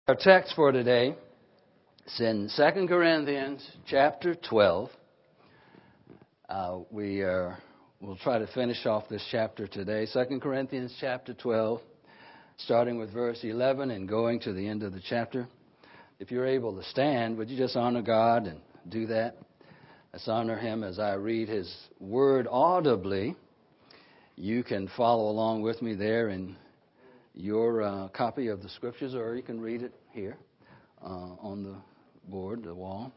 Our text for today is in 2 Corinthians chapter 12. We'll try to finish off this chapter today. 2 Corinthians chapter 12, starting with verse 11 and going to the end of the chapter. If you're able to stand, would you just honor God and do that? Let's honor Him as I read His word audibly. You can follow along with me there in your copy of the Scriptures, or you can read it here on the board, the wall.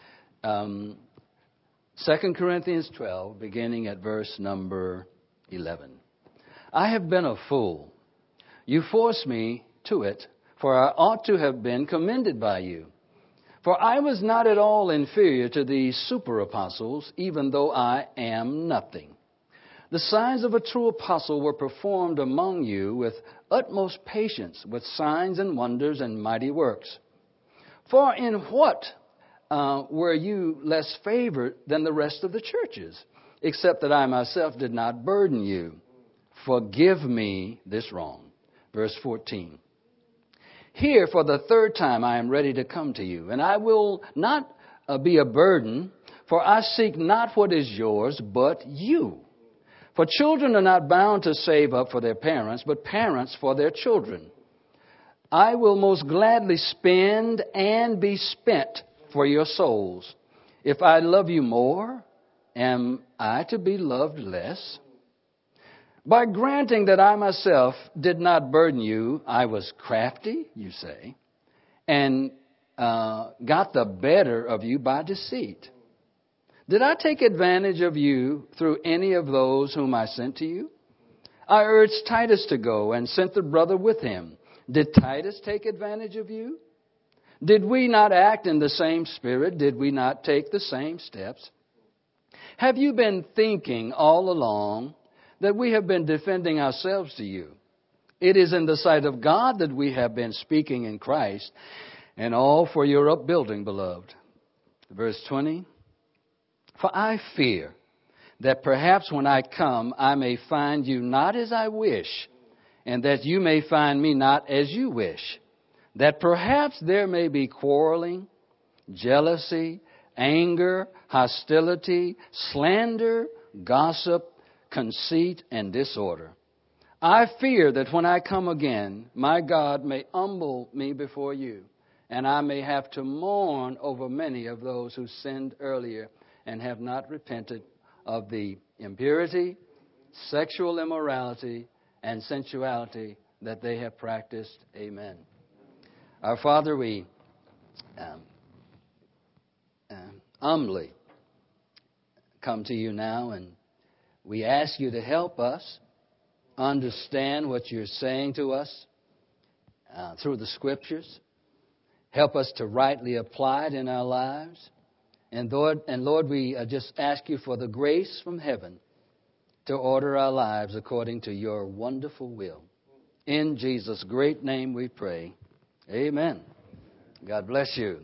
2 Corinthians 12, beginning at verse number 11. I have been a fool. You forced me to it, for I ought to have been commended by you. For I was not at all inferior to these super apostles, even though I am nothing. The signs of a true apostle were performed among you with utmost patience, with signs and wonders and mighty works. For in what were you less favored than the rest of the churches, except that I myself did not burden you? Forgive me this wrong. Verse 14. Here for the third time I am ready to come to you, and I will not be a burden, for I seek not what is yours, but you. For children are not bound to save up for their parents, but parents for their children. I will most gladly spend and be spent for your souls. If I love you more, am I to be loved less? By granting that I myself did not burden you, I was crafty, you say, and got the better of you by deceit. Did I take advantage of you through any of those whom I sent to you? I urged Titus to go and sent the brother with him. Did Titus take advantage of you? Did we not act in the same spirit? Did we not take the same steps? Have you been thinking all along that we have been defending ourselves to you? It is in the sight of God that we have been speaking in Christ, and all for your upbuilding, beloved. Verse 20. For I fear that perhaps when I come, I may find you not as I wish, and that you may find me not as you wish. That perhaps there may be quarreling, jealousy, anger, hostility, slander, gossip, conceit, and disorder. I fear that when I come again, my God may humble me before you, and I may have to mourn over many of those who sinned earlier and have not repented of the impurity, sexual immorality, and sensuality that they have practiced. Amen. Our Father, we humbly come to you now, and we ask you to help us understand what you're saying to us through the Scriptures. Help us to rightly apply it in our lives. And Lord, we just ask you for the grace from heaven to order our lives according to your wonderful will. In Jesus' great name we pray. Amen. God bless you.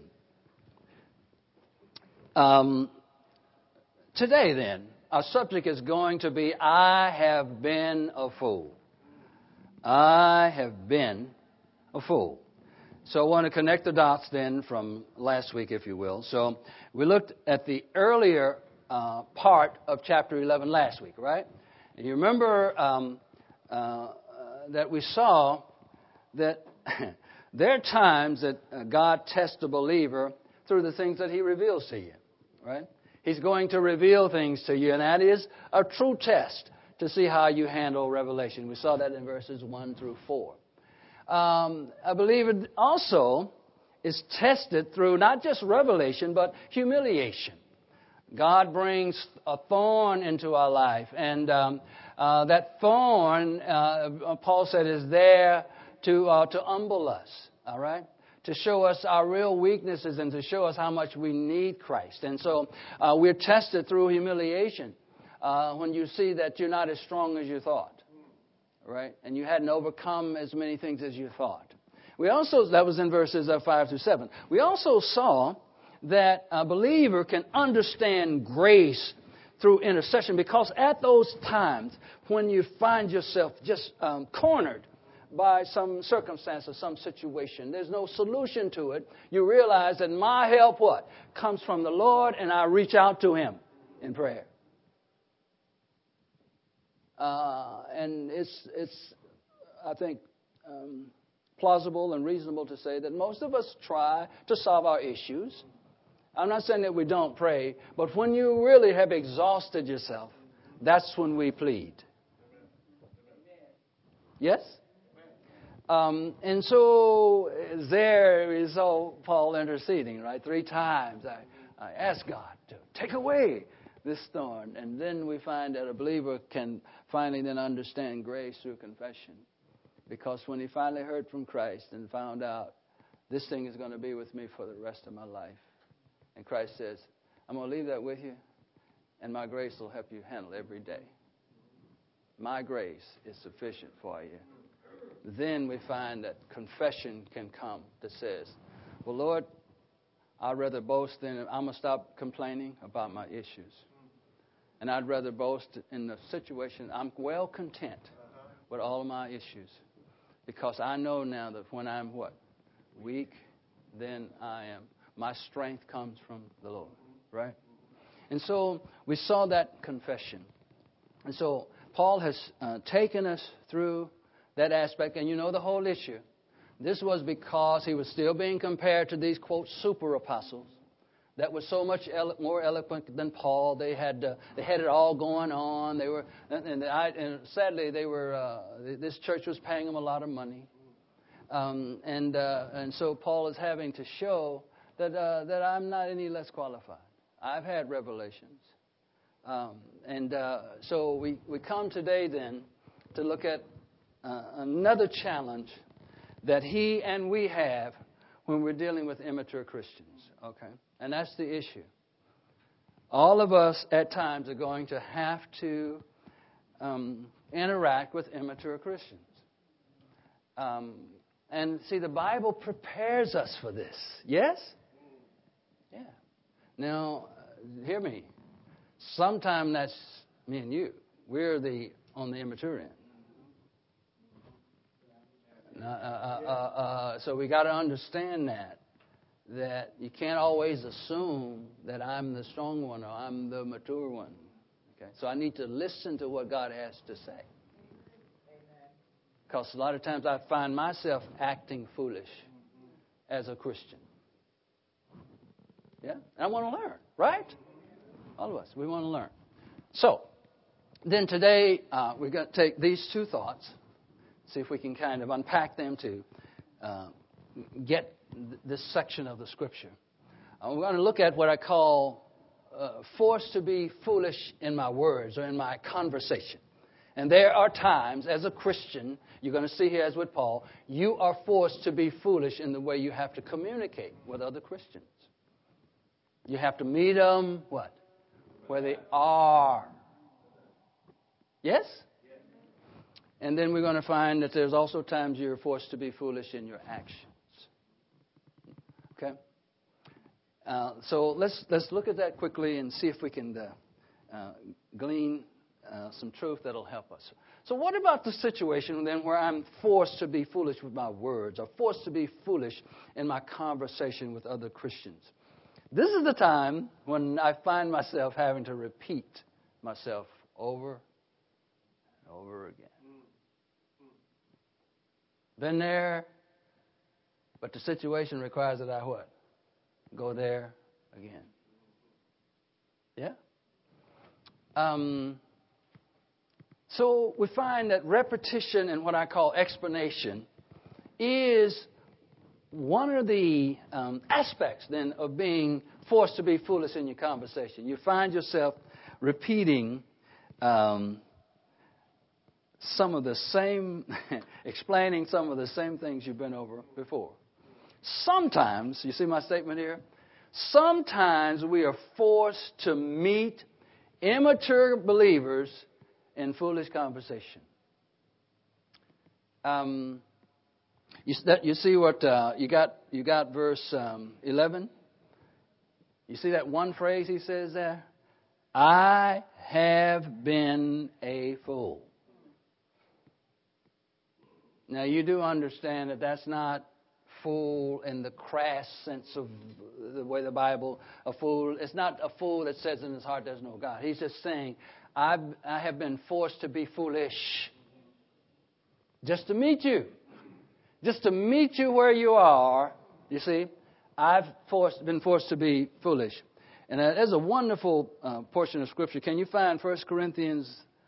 Today then, our subject is going to be, I have been a fool. I have been a fool. So I want to connect the dots then from last week, if you will. So we looked at the earlier part of chapter 11 last week, right? And you remember that we saw that there are times that God tests a believer through the things that He reveals to you, right? He's going to reveal things to you, and that is a true test to see how you handle revelation. We saw that in verses 1 through 4. A believer also is tested through not just revelation, but humiliation. God brings a thorn into our life, and that thorn, Paul said, is there to humble us, all right? To show us our real weaknesses and to show us how much we need Christ. And so we're tested through humiliation when you see that you're not as strong as you thought. Right? And you hadn't overcome as many things as you thought. We also, that was in verses 5 through 7. We also saw that a believer can understand grace through intercession, because at those times when you find yourself just cornered by some circumstance or some situation. There's no solution to it. You realize that my help, what? Comes from the Lord, and I reach out to Him in prayer. And it's I think, plausible and reasonable to say that most of us try to solve our issues. I'm not saying that we don't pray, but when you really have exhausted yourself, that's when we plead. Yes? And so there is Paul interceding, right? 3 times I ask God to take away this thorn. And then we find that a believer can finally then understand grace through confession. Because when he finally heard from Christ and found out this thing is going to be with me for the rest of my life. And Christ says, I'm going to leave that with you, and my grace will help you handle every day. My grace is sufficient for you. Then we find that confession can come that says, well, Lord, I'd rather boast in it. I'm going to stop complaining about my issues. And I'd rather boast in the situation. I'm well content with all of my issues. Because I know now that when I'm what? Weak, then I am. My strength comes from the Lord. Right? And so we saw that confession. And so Paul has taken us through that aspect. And you know the whole issue. This was because he was still being compared to these, quote, super apostles that were so much more eloquent than Paul. They had it all going on. They were, and sadly, they were. This church was paying them a lot of money, and so Paul is having to show that I'm not any less qualified. I've had revelations, so we come today then to look at another challenge that he and we have when we're dealing with immature Christians. Okay. And that's the issue. All of us at times are going to have to interact with immature Christians. And see, the Bible prepares us for this. Yes? Yeah. Now, hear me. Sometimes that's me and you. We're on the immature end. So we got to understand that you can't always assume that I'm the strong one or I'm the mature one. Okay? So I need to listen to what God has to say. Because a lot of times I find myself acting foolish as a Christian. Yeah? And I want to learn, right? All of us, we want to learn. So, then today we're going to take these 2 thoughts, see if we can kind of unpack them to get this section of the Scripture. We're going to look at what I call forced to be foolish in my words or in my conversation. And there are times, as a Christian, you're going to see here as with Paul, you are forced to be foolish in the way you have to communicate with other Christians. You have to meet them, what? Where they are. Yes? And then we're going to find that there's also times you're forced to be foolish in your actions. Okay? So let's look at that quickly and see if we can glean some truth that'll help us. So what about the situation then where I'm forced to be foolish with my words or forced to be foolish in my conversation with other Christians? This is the time when I find myself having to repeat myself over and over again. Been there, but the situation requires that I what? Go there again. Yeah? So we find that repetition and what I call explanation is one of the aspects then of being forced to be foolish in your conversation. You find yourself repeating some of the same, explaining some of the same things you've been over before. Sometimes, you see my statement here? Sometimes we are forced to meet immature believers in foolish conversation. You see what you got verse 11? You see that one phrase he says there? I have been a fool. Now, you do understand that that's not fool in the crass sense of the way the Bible, a fool. It's not a fool that says in his heart there's no God. He's just saying, I have been forced to be foolish just to meet you. Just to meet you where you are, you see, I've been forced to be foolish. And there's a wonderful portion of Scripture. Can you find 1 Corinthians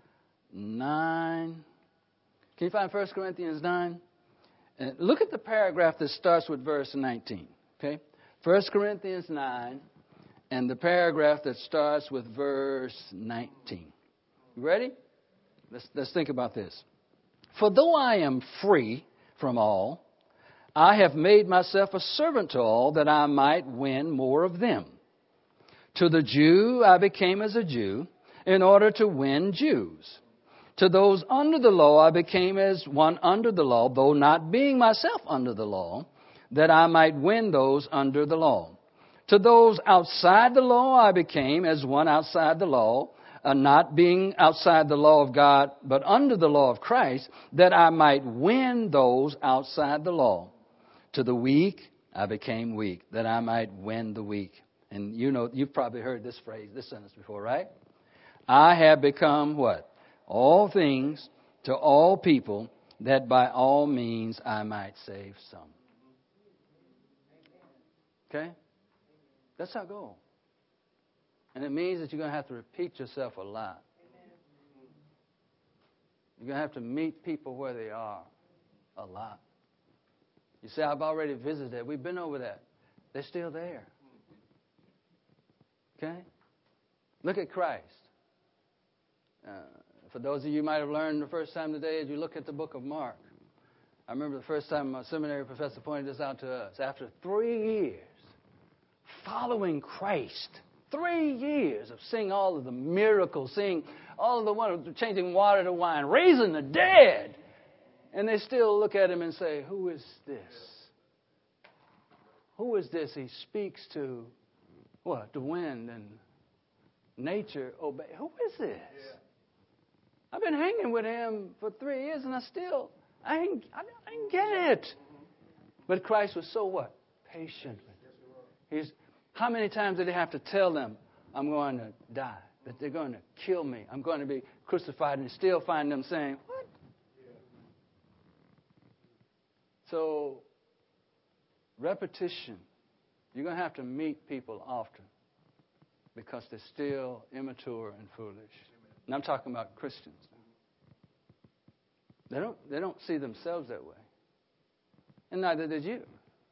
9? Can you find 1 Corinthians 9? And look at the paragraph that starts with verse 19. Okay? 1 Corinthians 9 and the paragraph that starts with verse 19. You ready? Let's think about this. For though I am free from all, I have made myself a servant to all that I might win more of them. To the Jew I became as a Jew in order to win Jews. To those under the law I became as one under the law, though not being myself under the law, that I might win those under the law. To those outside the law I became as one outside the law, not being outside the law of God, but under the law of Christ, that I might win those outside the law. To the weak I became weak, that I might win the weak. And you know, you've probably heard this phrase, this sentence before, right? I have become what? All things to all people, that by all means I might save some. Okay? That's our goal. And it means that you're going to have to repeat yourself a lot. You're going to have to meet people where they are a lot. You say, I've already visited that. We've been over that. They're still there. Okay? Look at Christ. For those of you who might have learned the first time today, as you look at the book of Mark, I remember the first time my seminary professor pointed this out to us. After 3 years following Christ, 3 years of seeing all of the miracles, seeing all of the wonders, changing water to wine, raising the dead, and they still look at him and say, who is this? Who is this? He speaks to what? The wind and nature obey. Who is this? Yeah. I've been hanging with him for 3 years, and I didn't get it. But Christ was so what? Patient. How many times did he have to tell them, I'm going to die, that they're going to kill me, I'm going to be crucified, and still find them saying, what? So, repetition. You're going to have to meet people often because they're still immature and foolish. And I'm talking about Christians. They don't see themselves that way. And neither did you.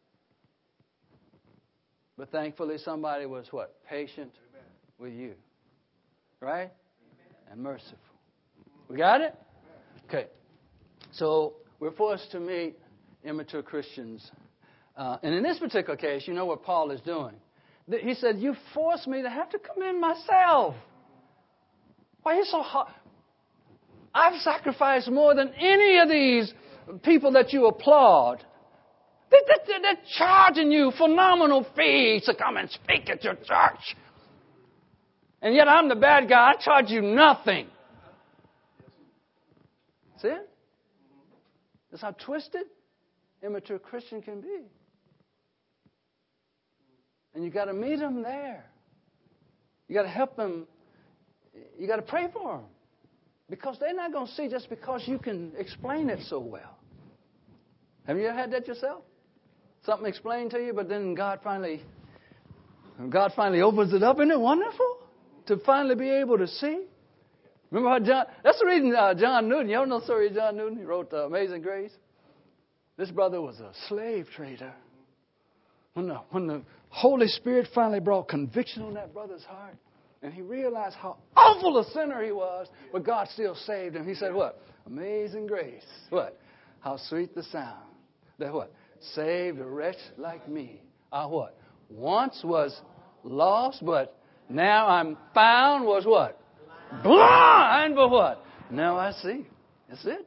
But thankfully somebody was what? Patient with you. Right? And merciful. We got it? Okay. So we're forced to meet immature Christians. And in this particular case, you know what Paul is doing. He said, you forced me to have to commend myself. Why are you so hard? I've sacrificed more than any of these people that you applaud. They're charging you phenomenal fees to come and speak at your church. And yet I'm the bad guy. I charge you nothing. See it? That's how twisted immature Christian can be. And you got to meet them there. You got to help them. You got to pray for them. Because they're not going to see just because you can explain it so well. Have you ever had that yourself? Something explained to you, but then God finally opens it up. Isn't it wonderful to finally be able to see? Remember how that's the reason John Newton, you all know the story of John Newton? He wrote Amazing Grace. This brother was a slave trader. When the Holy Spirit finally brought conviction on that brother's heart, and he realized how awful a sinner he was, but God still saved him. He said, what? Amazing grace. What? How sweet the sound. That what? Saved a wretch like me. I what? Once was lost, but now I'm found was what? Blind, but what? Now I see. That's it.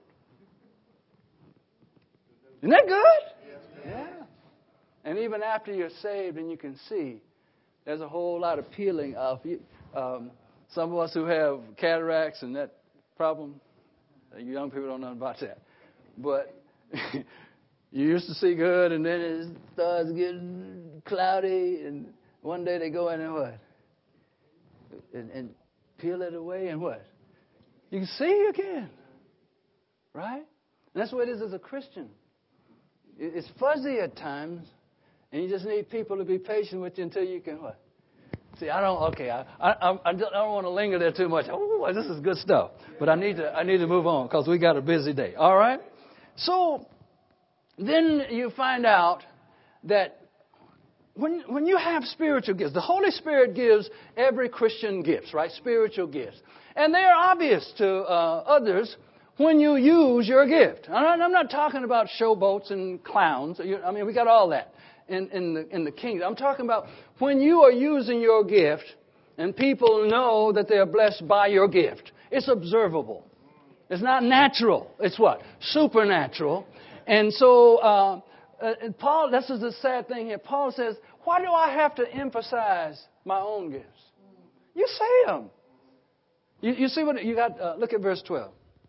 Isn't that good? Yeah. And even after you're saved and you can see, there's a whole lot of peeling of you. Some of us who have cataracts and that problem, you young people don't know about that. But You used to see good, and then it starts getting cloudy, and one day they go in and what? And peel it away, and what? You can see again. Right? And that's what it is as a Christian. It's fuzzy at times, and you just need people to be patient with you until you can what? See, I don't want to linger there too much. Oh, this is good stuff. But I need to move on because we got a busy day. All right? So then you find out that when you have spiritual gifts, the Holy Spirit gives every Christian gifts, right? Spiritual gifts. And they are obvious to others when you use your gift. I'm not talking about showboats and clowns. We got all that in the kingdom. I'm talking about when you are using your gift and people know that they are blessed by your gift. It's observable. It's not natural. It's what? Supernatural. And so Paul, this is the sad thing here. Paul says, why do I have to emphasize my own gifts? You say them. You see what you got? Look at verse 12.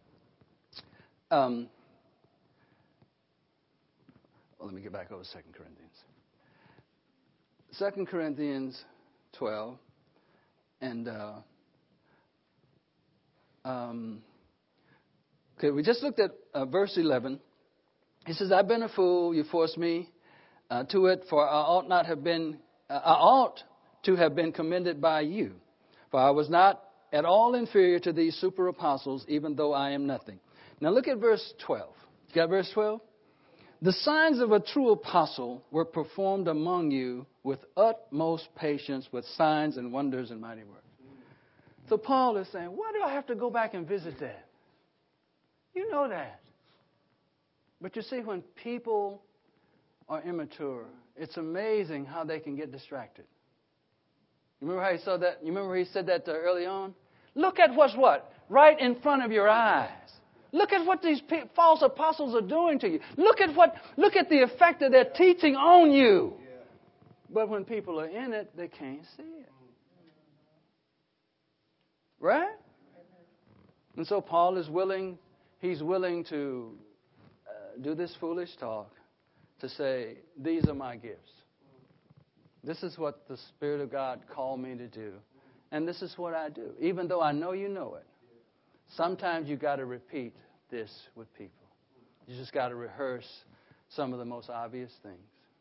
Let me get back over 2 Corinthians. 2 Corinthians 12. And okay, we just looked at verse 11. He says, I've been a fool. You forced me to it, for I ought to have been commended by you. For I was not at all inferior to these super apostles, even though I am nothing. Now look at verse 12. You got verse 12? The signs of a true apostle were performed among you with utmost patience, with signs and wonders and mighty works. So Paul is saying, why do I have to go back and visit that? You know that. But you see, when people are immature, it's amazing how they can get distracted. You remember how he said that? You remember he said that early on? Look at what's what? Right in front of your eyes. Look at what these false apostles are doing to you. Look at the effect that they're teaching on you. But when people are in it, they can't see it. Right? And so Paul is willing, he's willing to do this foolish talk to say, these are my gifts. This is what the Spirit of God called me to do. And this is what I do. Even though I know you know it. Sometimes you got to repeat this with people. You just got to rehearse some of the most obvious things.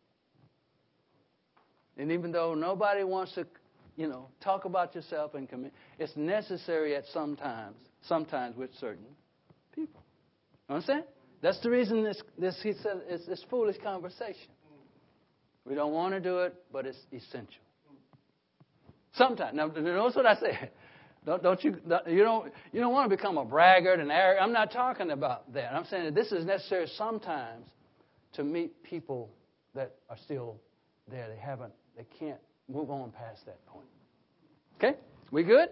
And even though nobody wants to, talk about yourself and commit, it's necessary at sometimes with certain people. Understand? That's the reason he said it's foolish conversation. We don't want to do it, but it's essential. Sometimes. Now, notice what I said. You don't want to become a braggart and arrogant. I'm not talking about that. I'm saying that this is necessary sometimes to meet people that are still there. They can't move on past that point. Okay? We good?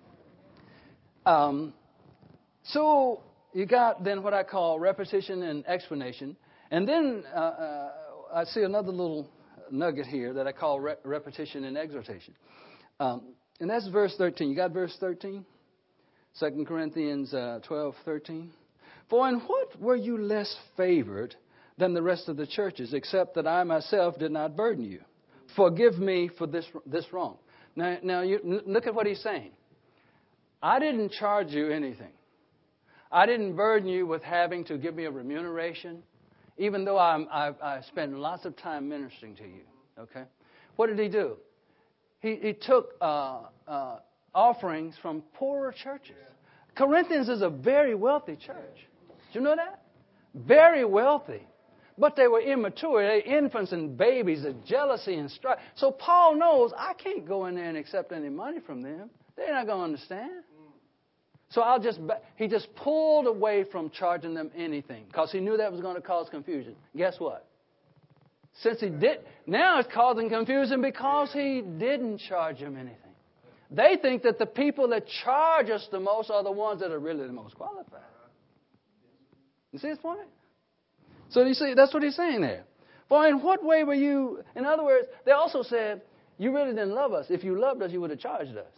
So you got then what I call repetition and explanation. And then I see another little nugget here that I call repetition and exhortation. And that's verse 13. You got verse 13? 2 Corinthians 12:13. For in what were you less favored than the rest of the churches, except that I myself did not burden you? Forgive me for this wrong. Now you look at what he's saying. I didn't charge you anything. I didn't burden you with having to give me a remuneration, even though I spent lots of time ministering to you. Okay? What did he do? He took offerings from poorer churches. Corinthians is a very wealthy church. Do you know that? Very wealthy. But they were immature. They were infants and babies, the jealousy and strife. So Paul knows, I can't go in there and accept any money from them. They're not going to understand. So he just pulled away from charging them anything because he knew that was going to cause confusion. Guess what? Since he did, now it's causing confusion because he didn't charge them anything. They think that the people that charge us the most are the ones that are really the most qualified. You see his point? So you see, that's what he's saying there. For in what way were you, in other words, they also said, you really didn't love us. If you loved us, you would have charged us.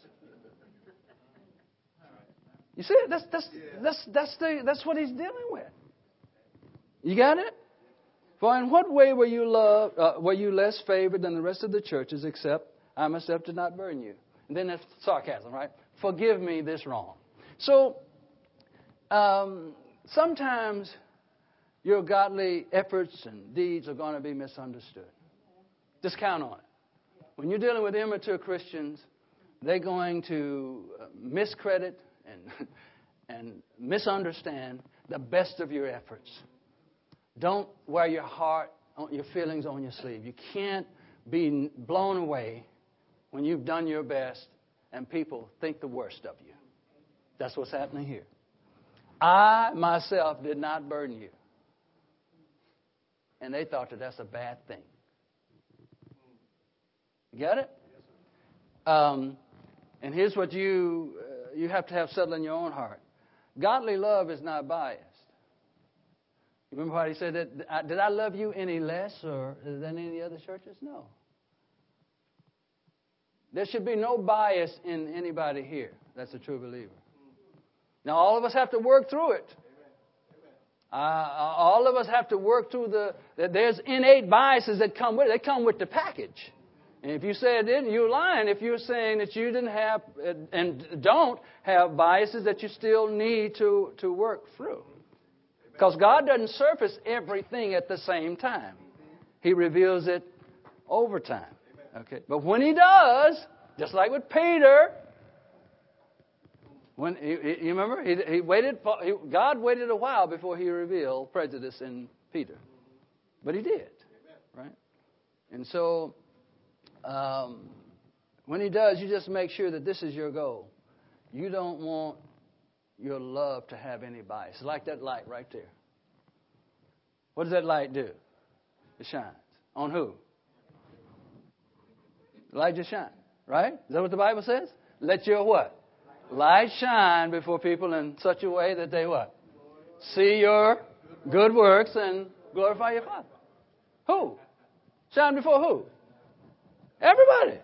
You see, that's what he's dealing with. You got it? For in what way were you less favored than the rest of the churches, except I myself did not burden you? And then that's sarcasm, right? Forgive me this wrong. So sometimes your godly efforts and deeds are going to be misunderstood. Just count on it. When you're dealing with immature Christians, they're going to miscredit and misunderstand the best of your efforts. Don't wear your heart, your feelings on your sleeve. You can't be blown away when you've done your best and people think the worst of you. That's what's happening here. I, myself, did not burden you. And they thought that that's a bad thing. You got it? And here's what you have to have settled in your own heart. Godly love is not biased. Remember what he said? Did I love you any less or than any other churches? No. There should be no bias in anybody here that's a true believer. Now, all of us have to work through it. All of us have to work through there's innate biases that come with it. They come with the package. And if you say it didn't, you're lying if you're saying that you didn't have and don't have biases that you still need to work through. Because God doesn't surface everything at the same time. He reveals it over time. Okay. But when He does, just like with Peter, when you remember, God waited a while before He revealed prejudice in Peter. But He did. Right? And so when He does, you just make sure that this is your goal. You don't want your love to have any bias. Like that light right there. What does that light do? It shines. On who? The light just shines. Right? Is that what the Bible says? Let your what? Light shine before people in such a way that they what? See your good works and glorify your Father. Who? Shine before who? Everybody.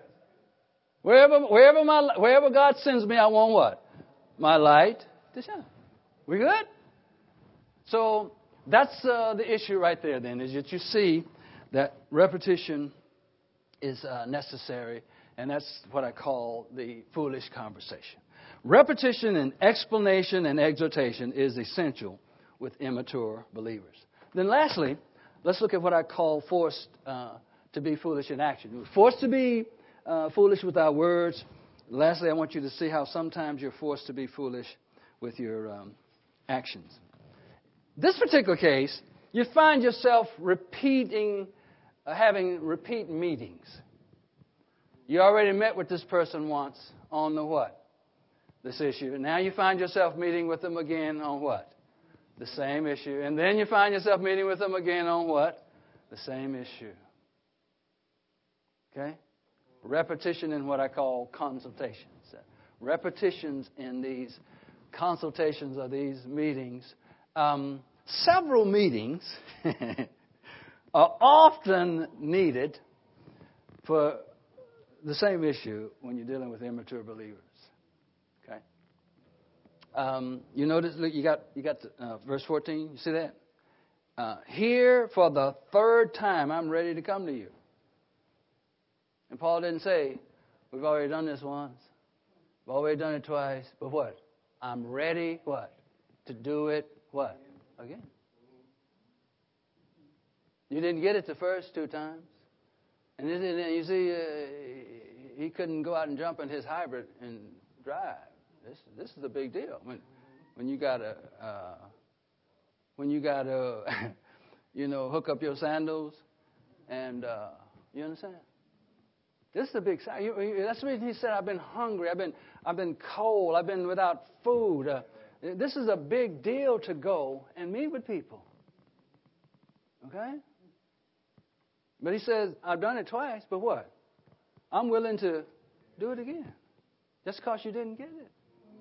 Wherever God sends me, I want what? My light to shine. We good? So that's the issue right there then, is that you see that repetition is necessary, and that's what I call the foolish conversation. Repetition and explanation and exhortation is essential with immature believers. Then lastly, let's look at what I call forced to be foolish in action. We're forced to be foolish with our words. Lastly, I want you to see how sometimes you're forced to be foolish with your actions. This particular case, you find yourself having repeat meetings. You already met with this person once on the what? This issue. And now you find yourself meeting with them again on what? The same issue. And then you find yourself meeting with them again on what? The same issue. Okay? Repetition in what I call consultations. Repetitions in these consultations or these meetings. Several meetings are often needed for the same issue when you're dealing with immature believers. Okay? You notice, look, you got verse 14. You see that? Here for the third time, I'm ready to come to you. And Paul didn't say, we've already done this once. We've already done it twice. But what? I'm ready, what? To do it, what? Again. You didn't get it the first two times. And you see, he couldn't go out and jump in his hybrid and drive. This is a big deal. When you got to hook up your sandals, and you understand? This is a big sign. That's the reason he said, I've been hungry. I've been cold. I've been without food. This is a big deal to go and meet with people. Okay? But he says, I've done it twice, but what? I'm willing to do it again. Just because you didn't get it.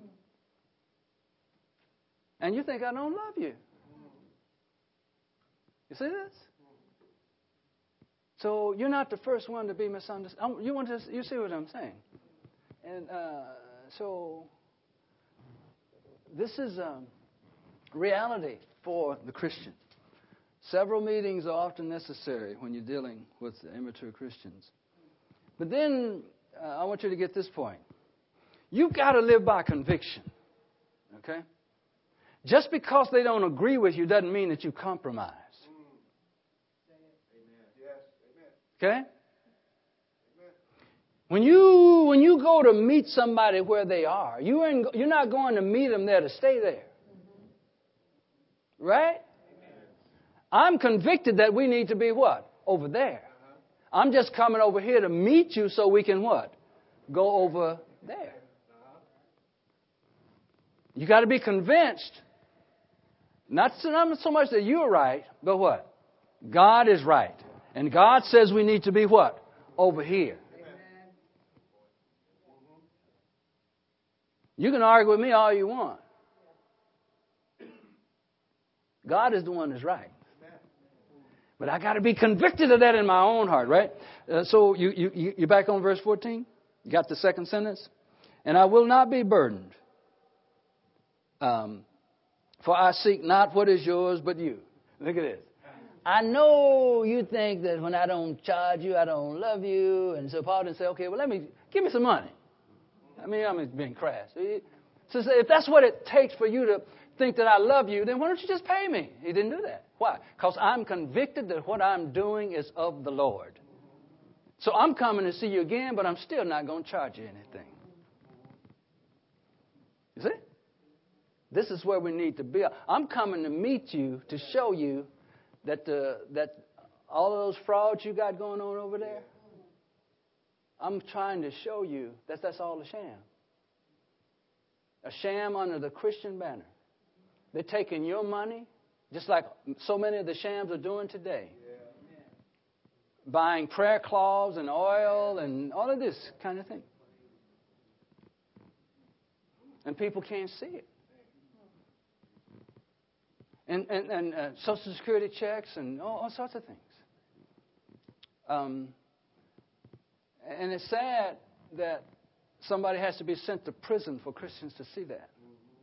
And you think I don't love you. You see this? So you're not the first one to be misunderstood. You see what I'm saying? And so this is reality for the Christian. Several meetings are often necessary when you're dealing with immature Christians. But then I want you to get this point. You've got to live by conviction. Okay? Just because they don't agree with you doesn't mean that you compromise. Okay? When you go to meet somebody where they are, you're not going to meet them there to stay there. Right? I'm convicted that we need to be what? Over there. I'm just coming over here to meet you so we can what? Go over there. You got to be convinced. Not so much that you're right, but what? God is right. And God says we need to be what? Over here. You can argue with me all you want. God is the one that's right. But I got to be convicted of that in my own heart, right? So you're back on verse 14? You got the second sentence? And I will not be burdened. For I seek not what is yours, but you. Look at this. I know you think that when I don't charge you, I don't love you. And so Paul didn't say, okay, well, give me some money. I'm being crass. So if that's what it takes for you to think that I love you, then why don't you just pay me? He didn't do that. Why? Because I'm convicted that what I'm doing is of the Lord. So I'm coming to see you again, but I'm still not going to charge you anything. You see? This is where we need to be. I'm coming to meet you to show you that all of those frauds you got going on over there, I'm trying to show you that that's all a sham. A sham under the Christian banner. They're taking your money, just like so many of the shams are doing today. Yeah. Buying prayer cloths and oil and all of this kind of thing. And people can't see it. And Social Security checks and all sorts of things. And it's sad that somebody has to be sent to prison for Christians to see that.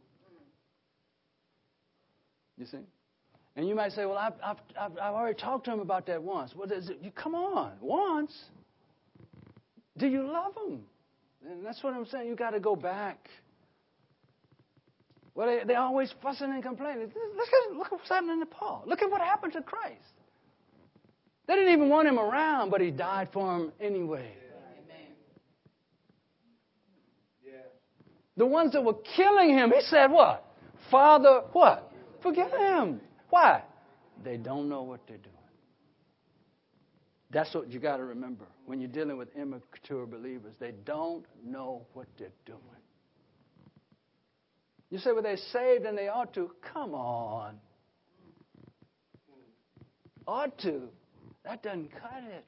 You see? And you might say, well, I've already talked to him about that once. Well, come on, once? Do you love him? And that's what I'm saying. You got to go back. Well, they're always fussing and complaining. Look what's happening to Paul. Look at what happened to Christ. They didn't even want him around, but he died for them anyway. Amen. Yeah. The ones that were killing him, he said what? Father, what? Forgive them. Why? They don't know what they're doing. That's what you got to remember when you're dealing with immature believers. They don't know what they're doing. You say, well, they're saved and they ought to. Come on. Ought to. That doesn't cut it.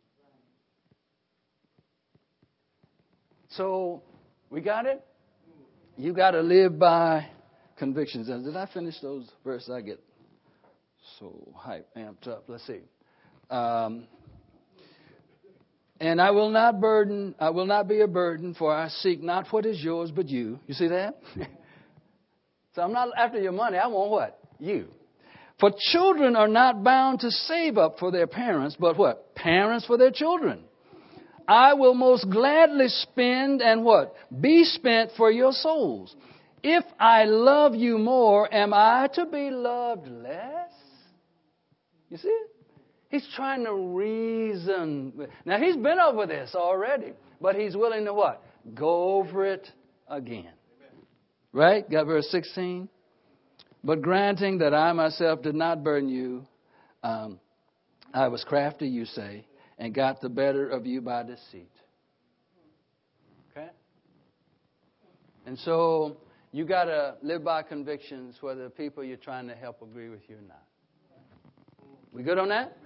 So, we got it? You got to live by convictions. And did I finish those verses? I get so amped up. Let's see. And I will not be a burden, for I seek not what is yours, but you. You see that? So I'm not after your money. I want what? You. For children are not bound to save up for their parents, but what? Parents for their children. I will most gladly spend and what? Be spent for your souls. If I love you more, am I to be loved less? You see it? He's trying to reason. Now, he's been over this already, but he's willing to what? Go over it again. Right? Got verse 16. But granting that I myself did not burden you, I was crafty, you say, and got the better of you by deceit. Okay? And so you got to live by convictions whether the people you're trying to help agree with you or not. We good on that?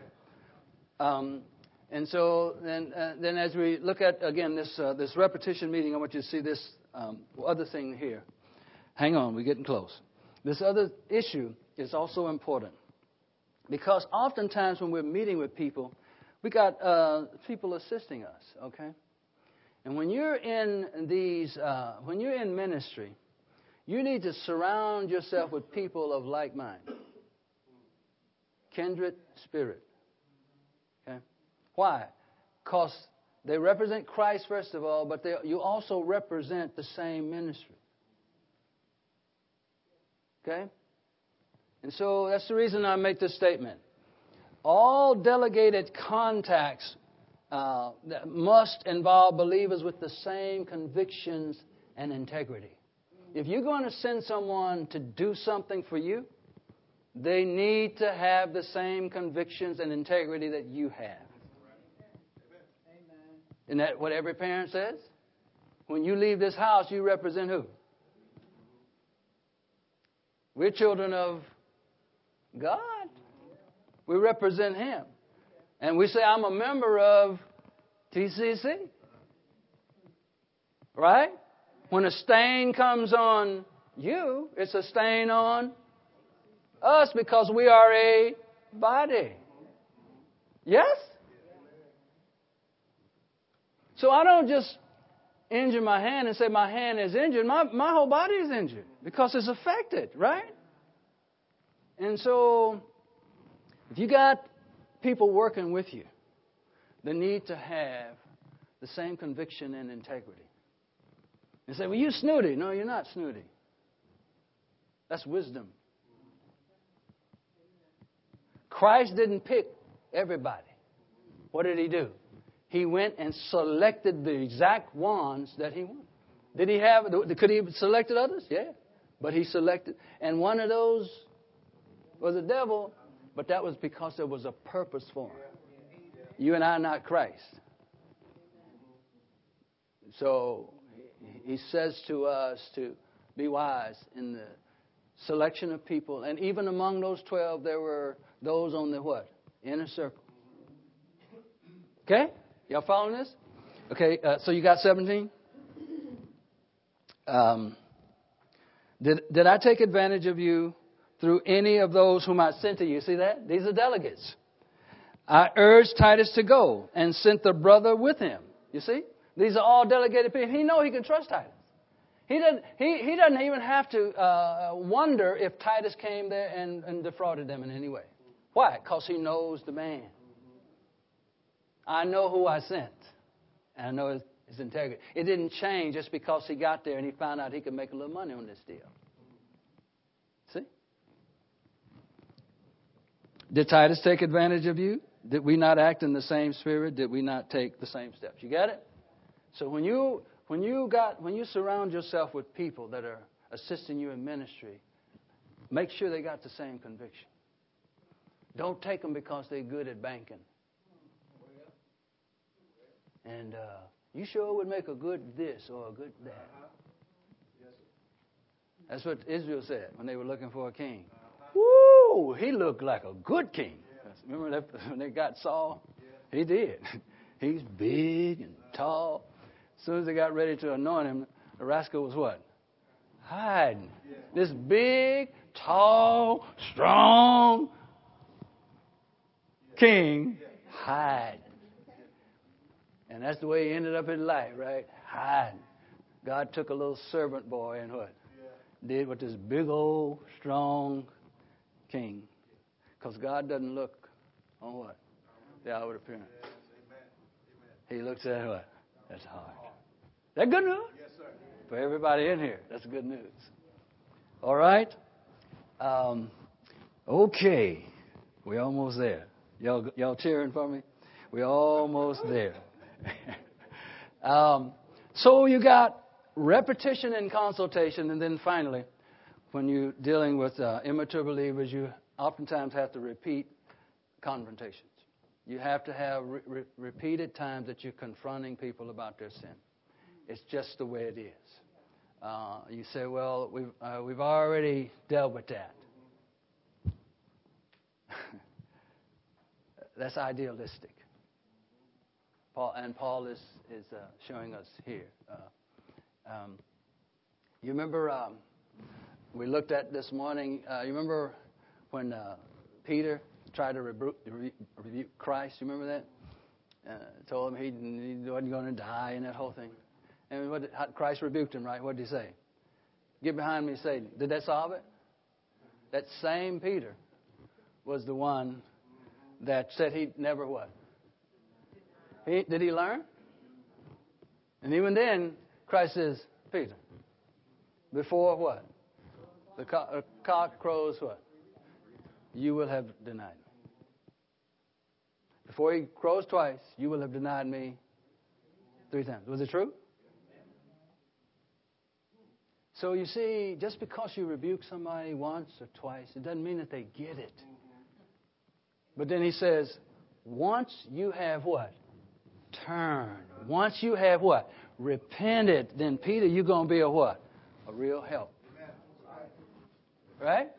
And so then as we look at, again, this repetition meeting, I want you to see this other thing here. Hang on, we're getting close. This other issue is also important because oftentimes when we're meeting with people, we got people assisting us, okay? And when you're in when you're in ministry, you need to surround yourself with people of like mind. kindred spirit. Okay? Why? Because they represent Christ, first of all, but you also represent the same ministry. Okay? And so that's the reason I make this statement. All delegated contacts that must involve believers with the same convictions and integrity. If you're going to send someone to do something for you, they need to have the same convictions and integrity that you have. Isn't that what every parent says? When you leave this house, you represent who? We're children of God. We represent Him. And we say, I'm a member of TCC. Right? When a stain comes on you, it's a stain on us because we are a body. Yes? So I don't just injure my hand and say my hand is injured. My whole body is injured because it's affected, right? And so if you got people working with you, they need to have the same conviction and integrity. You say, well, you're snooty. No, you're not snooty. That's wisdom. Christ didn't pick everybody. What did He do? He went and selected the exact ones that He wanted. Could He have selected others? Yeah. But He selected. And one of those was the devil, but that was because there was a purpose for him. You and I are not Christ. So He says to us to be wise in the selection of people. And even among those 12, there were those on the what? Inner circle. Okay? Y'all following this? Okay, so you got 17? Did I take advantage of you through any of those whom I sent to you? See that? These are delegates. I urged Titus to go and sent the brother with him. You see? These are all delegated people. He knows he can trust Titus. He doesn't even have to wonder if Titus came there and defrauded them in any way. Why? Because he knows the man. I know who I sent. And I know his integrity. It didn't change just because he got there and he found out he could make a little money on this deal. See? Did Titus take advantage of you? Did we not act in the same spirit? Did we not take the same steps? You got it? So when you surround yourself with people that are assisting you in ministry, make sure they got the same conviction. Don't take them because they're good at banking. And you sure would make a good this or a good that. That's what Israel said when they were looking for a king. Woo! He looked like a good king. Remember that when they got Saul? He did. He's big and tall. As soon as they got ready to anoint him, the rascal was what? Hiding. This big, tall, strong king hiding. And that's the way he ended up in life, right? Hiding. God took a little servant boy and what? Did with this big old, strong king. Because God doesn't look on what? The outward appearance. He looks at what? That's heart. Is that good news? Yes, sir. For everybody in here, that's good news. All right? Okay. We're almost there. Y'all cheering for me? We're almost there. So you got repetition and consultation, and then finally, when you're dealing with immature believers, you oftentimes have to repeat confrontations. You have to have repeated times that you're confronting people about their sin. It's just the way it is. You say, well, we've already dealt with that. That's idealistic. Paul is showing us here. You remember we looked at this morning. You remember when Peter tried to rebuke Christ? You remember that? Told him he wasn't going to die and that whole thing. And Christ rebuked him, right? What did he say? Get behind me, Satan. Did that solve it? That same Peter was the one that said he'd never what? Did he learn? And even then, Christ says, Peter, before what? The cock crows what? You will have denied me. Before he crows twice, you will have denied me 3 times. Was it true? So you see, just because you rebuke somebody once or twice, it doesn't mean that they get it. But then he says, once you have what? Turned. Once you have what? Repented, then Peter, you're going to be a what? A real help. Right?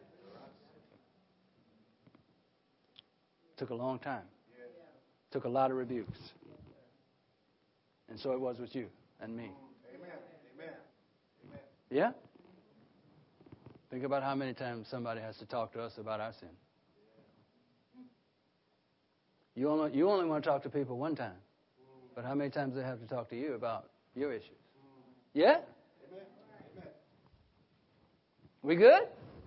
Took a long time. Took a lot of rebukes. And so it was with you and me. Yeah? Think about how many times somebody has to talk to us about our sin. You only want to talk to people one time. But how many times they have to talk to you about your issues? Yeah? We good?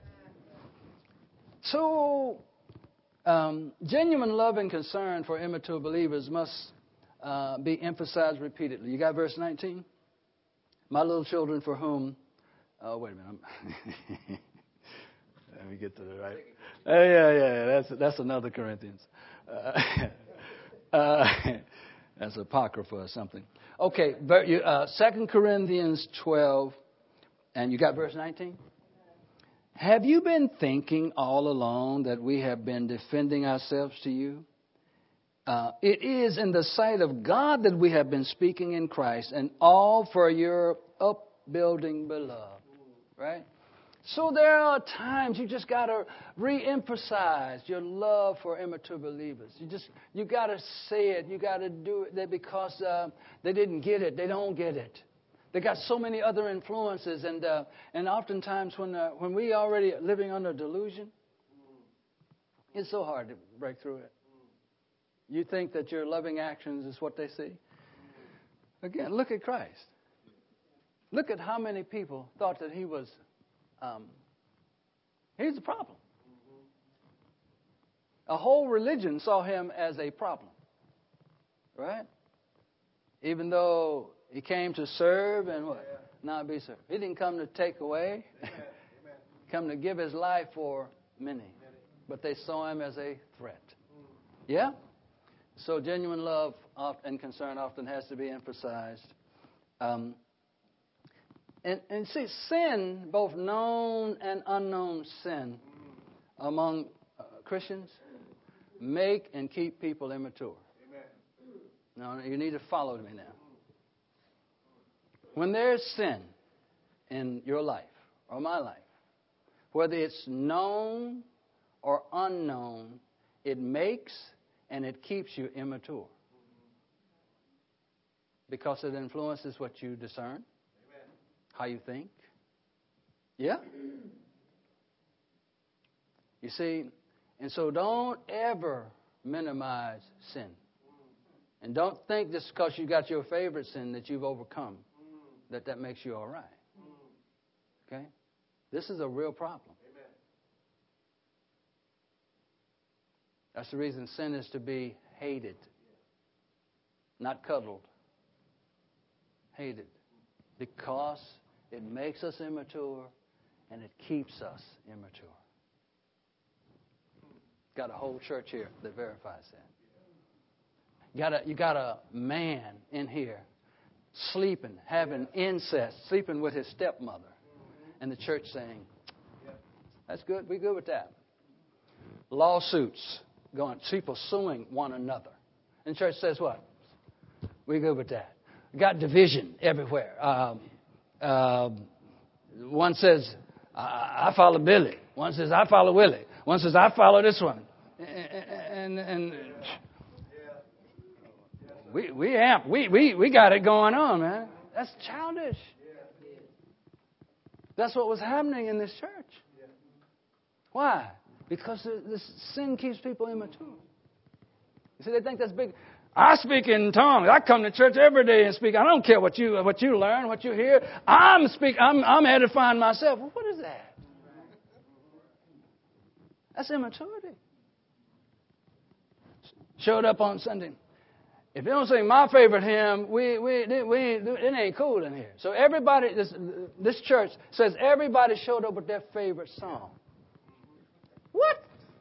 So, genuine love and concern for immature believers must be emphasized repeatedly. You got verse 19? My little children for whom... Oh, wait a minute. Let me get to the right. Yeah. That's another Corinthians. That's Apocrypha or something. Okay, 2 Corinthians 12, and you got verse 19? Have you been thinking all along that we have been defending ourselves to you? It is in the sight of God that we have been speaking in Christ, and all for your upbuilding, beloved. Right? So there are times you just got to re-emphasize your love for immature believers. You got to say it. You got to do it because they didn't get it. They don't get it. They got so many other influences, and oftentimes when we already living under delusion, it's so hard to break through it. You think that your loving actions is what they see. Again, look at Christ. Look at how many people thought that he was. He's a problem. A whole religion saw him as a problem, right? Even though he came to serve and what? Not be served. He didn't come to take away. Come to give his life for many. But they saw him as a threat. Yeah? So genuine love and concern often has to be emphasized. And see, sin, both known and unknown sin among Christians, make and keep people immature. Now, you need to follow me now. When there's sin in your life or my life, whether it's known or unknown, it makes and it keeps you immature. Because it influences what you discern, how you think. Yeah? You see, and so don't ever minimize sin. And don't think just because you got your favorite sin that you've overcome, that makes you all right. Okay? This is a real problem. That's the reason sin is to be hated, not cuddled. Hated. Because it makes us immature and it keeps us immature. Got a whole church here that verifies that. You got a man in here sleeping, having incest, sleeping with his stepmother. And the church saying, that's good, we good with that. Lawsuits going, people suing one another. And the church says what? We good with that. Got division everywhere. One says, I follow Billy. One says, I follow Willie. One says, I follow this one. And we got it going on, man. That's childish. That's what was happening in this church. Why? Because this sin keeps people immature. You see, they think that's big. I speak in tongues. I come to church every day and speak. I don't care what you learn, what you hear. I'm edifying myself. Well, what is that? That's immaturity. showed up on Sunday. If they don't sing my favorite hymn, it ain't cool in here. So everybody, this church says everybody showed up with their favorite song. What?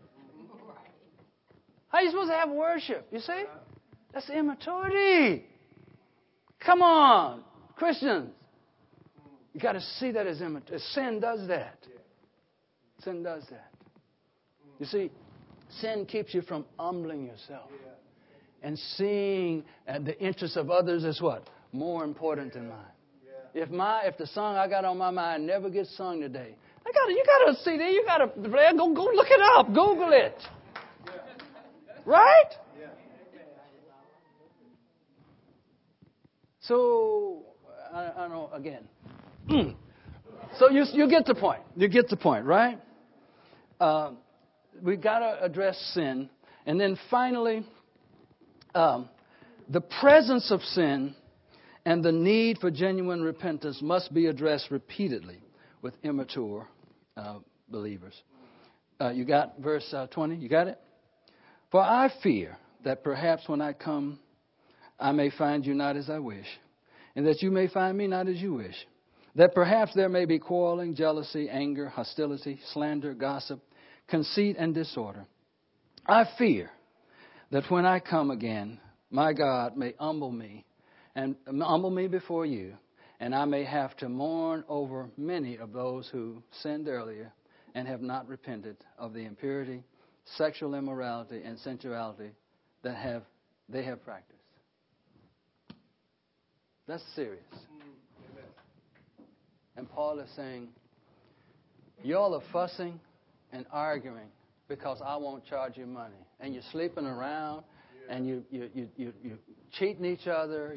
How are you supposed to have worship? You see? That's immaturity. Come on, Christians. You got to see that as immature. Sin does that. Sin does that. You see, sin keeps you from humbling yourself and seeing the interests of others as what? More important than mine. If the song I got on my mind never gets sung today, you got a CD, you got a player, go look it up, Google it. Right? So, I know, again. So you get the point. You get the point, right? We've got to address sin. And then finally, the presence of sin and the need for genuine repentance must be addressed repeatedly with immature believers. You got verse 20? You got it? For I fear that perhaps when I come, I may find you not as I wish, and that you may find me not as you wish. That perhaps there may be quarreling, jealousy, anger, hostility, slander, gossip, conceit, and disorder. I fear that when I come again, my God may humble me before you, and I may have to mourn over many of those who sinned earlier and have not repented of the impurity, sexual immorality, and sensuality that they have practiced. That's serious. And Paul is saying, y'all are fussing and arguing because I won't charge you money. And you're sleeping around, and you're cheating each other.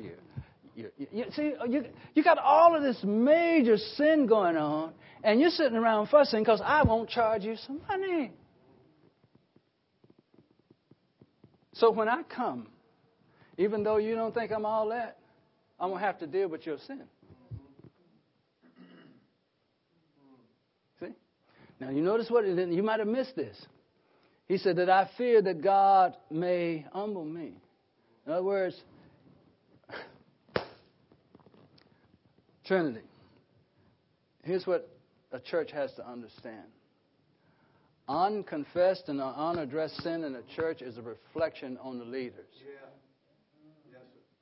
You got all of this major sin going on, and you're sitting around fussing because I won't charge you some money. So when I come, even though you don't think I'm all that, I'm going to have to deal with your sin. See? Now, you notice you might have missed this. He said that I fear that God may humble me. In other words, Trinity. Here's what a church has to understand. Unconfessed and unaddressed sin in a church is a reflection on the leaders. Yeah. Yes,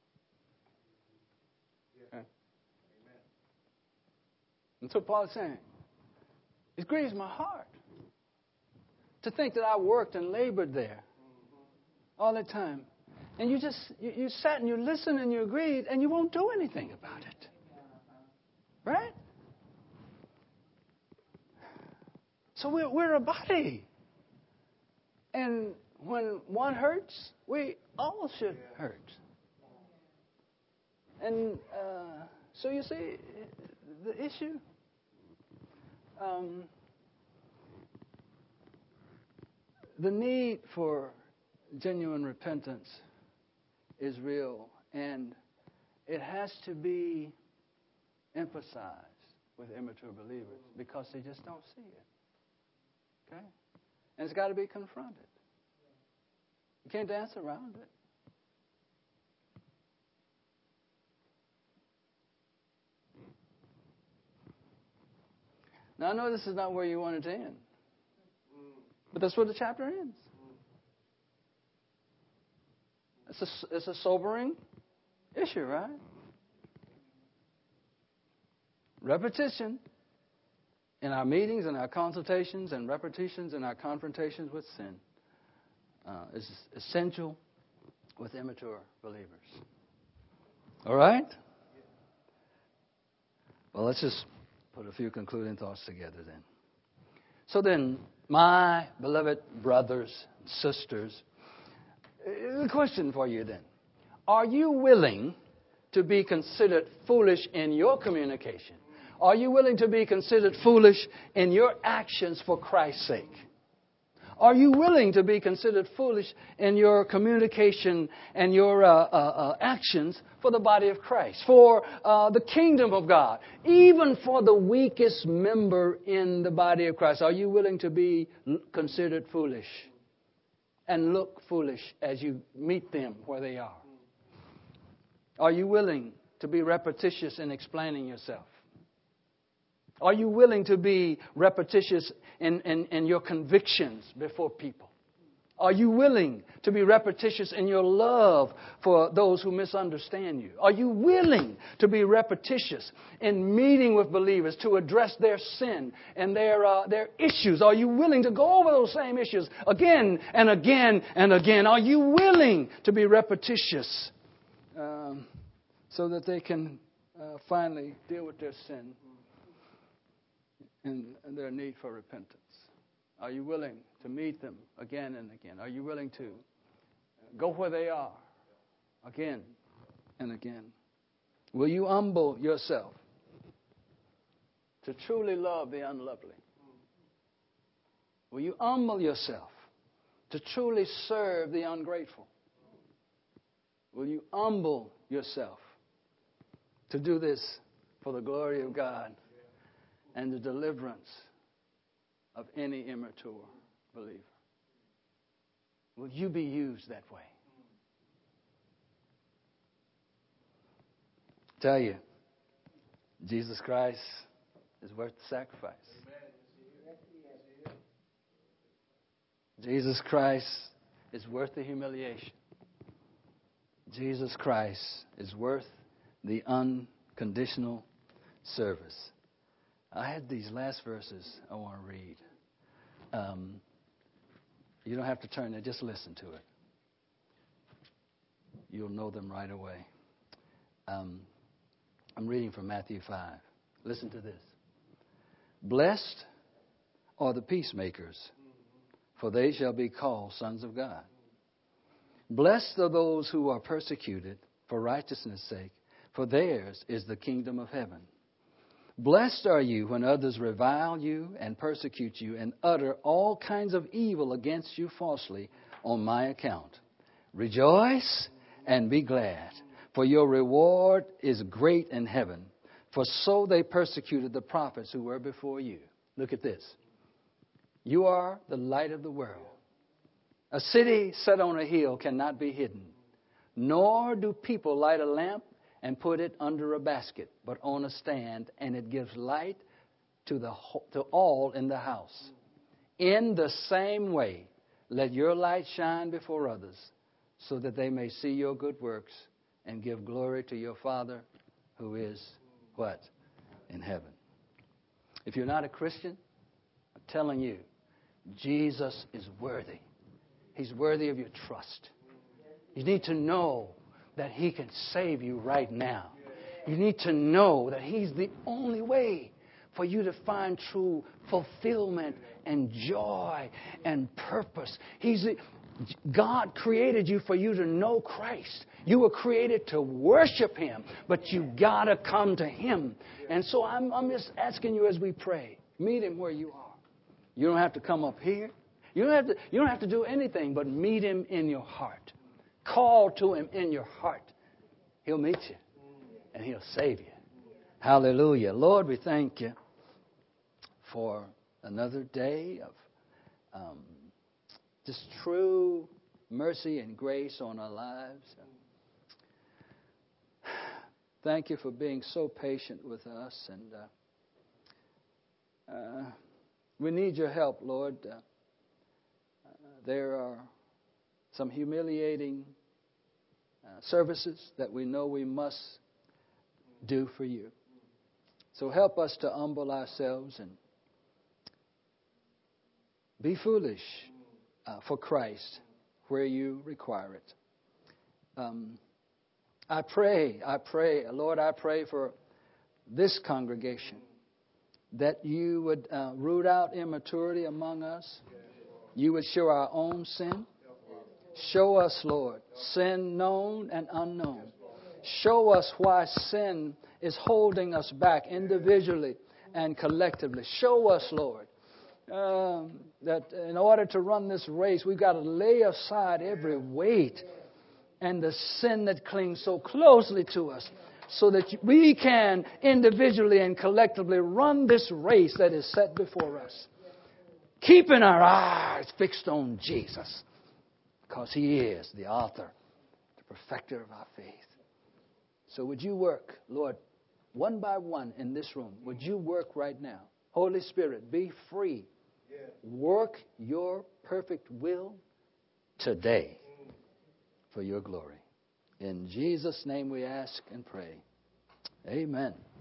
sir. Yeah. Okay. Amen. And so Paul is saying, it grieves my heart to think that I worked and labored there all the time. And you sat and you listened and you agreed and you won't do anything about it. Right? So we're a body. And when one hurts, we all should hurt. And so you see, the issue, the need for genuine repentance is real, and it has to be emphasized with immature believers because they just don't see it. Okay? And it's got to be confronted. You can't dance around it. Now, I know this is not where you wanted to end, but that's where the chapter ends. It's a sobering issue, right? Repetition in our meetings and our consultations and repetitions in our confrontations with sin is essential with immature believers. All right? Well, let's just put a few concluding thoughts together then. So then, my beloved brothers, sisters, the question for you then. Are you willing to be considered foolish in your communication? Are you willing to be considered foolish in your actions for Christ's sake? Are you willing to be considered foolish in your communication and your actions for the body of Christ, for the kingdom of God, even for the weakest member in the body of Christ? Are you willing to be considered foolish? and look foolish as you meet them where they are? Are you willing to be repetitious in explaining yourself? Are you willing to be repetitious in your convictions before people? Are you willing to be repetitious in your love for those who misunderstand you? Are you willing to be repetitious in meeting with believers to address their sin and their issues? Are you willing to go over those same issues again and again and again? Are you willing to be repetitious so that they can finally deal with their sin and their need for repentance? Are you willing to meet them again and again? Are you willing to go where they are again and again? Will you humble yourself to truly love the unlovely? Will you humble yourself to truly serve the ungrateful? Will you humble yourself to do this for the glory of God and the deliverance of any immature believer? Will you be used that way? I tell you, Jesus Christ is worth the sacrifice. Jesus Christ is worth the humiliation. Jesus Christ is worth the unconditional service. I had these last verses I want to read. You don't have to turn there, just listen to it. You'll know them right away. I'm reading from Matthew 5. Listen to this. Blessed are the peacemakers, for they shall be called sons of God. Blessed are those who are persecuted for righteousness' sake, for theirs is the kingdom of heaven. Blessed are you when others revile you and persecute you and utter all kinds of evil against you falsely on my account. Rejoice and be glad, for your reward is great in heaven. For so they persecuted the prophets who were before you. Look at this. You are the light of the world. A city set on a hill cannot be hidden, nor do people light a lamp and put it under a basket, but on a stand, and it gives light to all in the house. In the same way, let your light shine before others, so that they may see your good works and give glory to your Father who is what? In heaven. If you're not a Christian, I'm telling you, Jesus is worthy. He's worthy of your trust. You need to know that He can save you right now. You need to know that He's the only way for you to find true fulfillment and joy and purpose. God created you for you to know Christ. You were created to worship Him, but you got to come to Him. And so I'm just asking you as we pray, meet Him where you are. You don't have to come up here. You don't have to do anything but meet Him in your heart. Call to Him in your heart. He'll meet you and He'll save you. Hallelujah. Lord, we thank You for another day of just true mercy and grace on our lives. Thank You for being so patient with us. And we need Your help, Lord. There are some humiliating services that we know we must do for You. So help us to humble ourselves and be foolish for Christ where You require it. I pray, Lord, I pray for this congregation that You would root out immaturity among us. You would show our own sin. Show us, Lord, sin known and unknown. Show us why sin is holding us back individually and collectively. Show us, Lord, that in order to run this race, we've got to lay aside every weight and the sin that clings so closely to us so that we can individually and collectively run this race that is set before us, keeping our eyes fixed on Jesus. because He is the author, the perfecter of our faith. So would you work, Lord, one by one in this room, would you work right now? Holy Spirit, be free. Work your perfect will today for your glory. In Jesus' name we ask and pray. Amen.